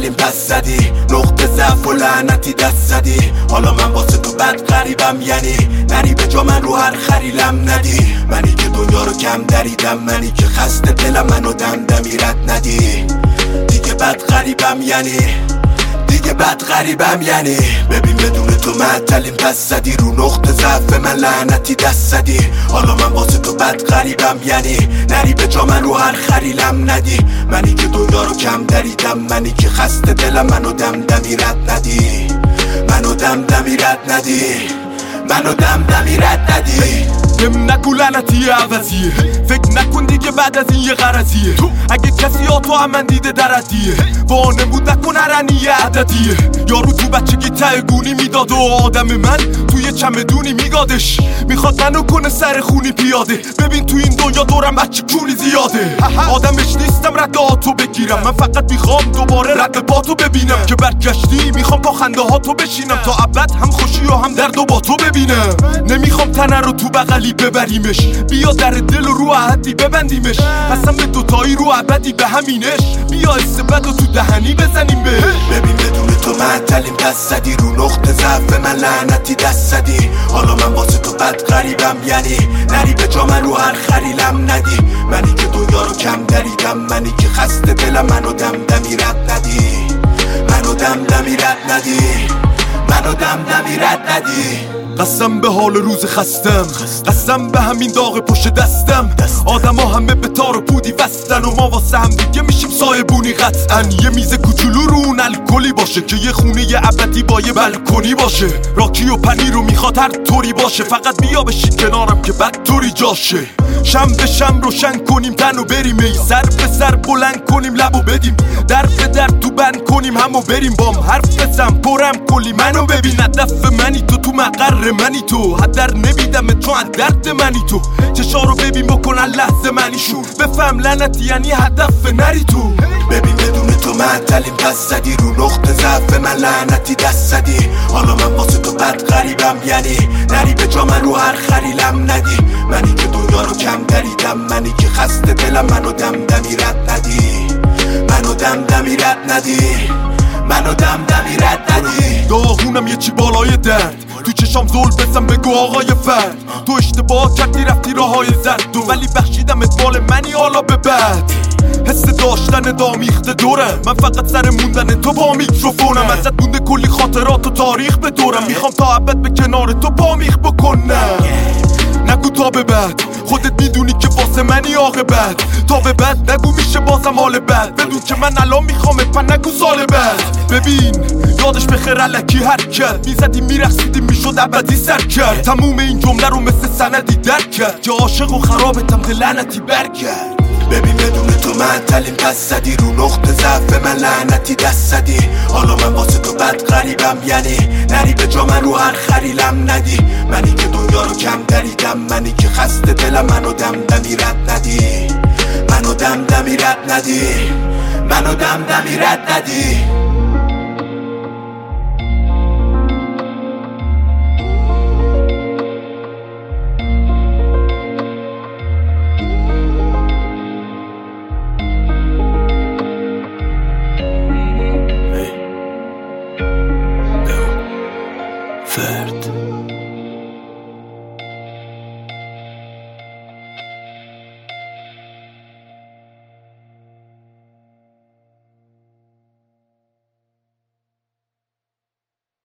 معتلیم پس زدی، نقطه ضعف و لعنتی دست زدی. حالا من واسه تو بد غریبم، یعنی نری به جا من رو هر خریلم ندی. منی که دنیا رو کم دریدم، منی که خسته دلم منو دمدمی رد ندی. دیگه بد غریبم یعنی ببین بدون تو معطلیم پس زدی، رو نقطه ضعف من لعنتی دست زدی. حالا من واسه تو بد غریبم، یعنی نری به جا من رو هر خریلم ندی. منی که دنیا رو کم دریدم، منی که خسته دلم منو دمدمی رد ندی. منو دمدمی رد ندی. بهم نگو لعنتی عوضیه، فکر نکن دیگه بعد از این یه غرضیه. اگه کسی تو هم من دیده دردیه، با نمود نکن هرنیه عددیه. یارو تو بچگی ته گونی میداد و آدم من توی چمدونی میگادش. میخواد منو کنه سر خونی پیاده، ببین تو این دنیا دورم بچه کونی زیاده. آدمش نیستم رد آتو بگیرم، من فقط میخوام دوباره رد پاتو ببینم. که برگشتی میخوام با خنده ها تو بشینم، تا ابد هم خوشی و هم درد و با تو ببینم. نمیخوام تنه رو تو بغلی ببریمش، بیا در دل و رو عهدی ببندیمش. قسم به دوتایی رو ابدی به همینش، بیا استبد و تو دهنی بزنیم بهش. ببین بدون تو معطلیم پس زدی، رو نقطه ضعف من لعنتی دست زدی. حالا من واسه تو بد غریبم، یعنی نری به جا من رو هر خریلم ندی. منی که دنیا رو کم دریدم، منی که خسته دلم منو دمدمی رد ندی. قسم به حال روز خستم، قسم به همین داغ پشت دستم. آدم ها همه به تار و پودی وستن و ما واسه هم دیگه میشیم سایبونی. قطعا یه میز کوچولو رو اون الکلی باشه، که یه خونه یه ابدی با یه بلکنی باشه. راکی و پنیر رو میخواد هر طوری باشه، فقط بیا بشید کنارم که بد طوری جاشه. شم به شم روشن کنیم تن و بریم، ای سر به سر بلند کنیم لب و بدیم. در به در تو بند کنیم همو بریم، بام حرف بزن پرم کلی منو ببین. هدف منی تو مقر منی تو، حدر نمیدم چون درد منی تو. چشارو ببین بکنن لحظه منی شو، بفهم لعنتی یعنی هدف نری تو. ببین بدون تو معطلیم پس زدی، رو نقطه ضعف من لعنتی دست زدی. حالا من واسه تو بد غریبم، یعنی نری به جا من رو هر خریلم ندی. منی که دنیا رو کم دریدم، منی که خسته دلم منو دمدمی رد ندی. داغونم یه چی بالای درد، تو چشام زل بزن بگو آقای فرد. تو اشتباه کردی رفتی راهای زرد، ولی بخشیدمت مال منی حالا به بعد. حس داشتن دامیخته دورم، من فقط سر موندن تو با میکروفونم. ازت مونده کلی خاطرات و تاریخ به دورم، میخوام تا ابد به کنار تو بامیخ بکنم. نگو تا به بعد، خودت میدونی که واسه منی عاقبت. تا به بعد نگو میشه بازم حال بد، بدون که من الان میخوام پن نگو سال بعد. ببین یادش بخیر الکی حرکت، میزدیم میرخصیدیم میشد ابدی سر کرد. تموم این جمله رو مثل سندی درک کرد، که عاشق و خرابتم ده لعنتی برگرد. ببین بدون تو معطلیم پس زدی، رو نقطه ضعف من لعنتی دست زدی. حالا من واسه تو بد غریبم، یعنی نری به جا من رو هر خریلم ندی. منی که دنیا رو کم دریدم، منی که خسته دلم منو دمدمی رد ندی. منو دمدمی رد ندی.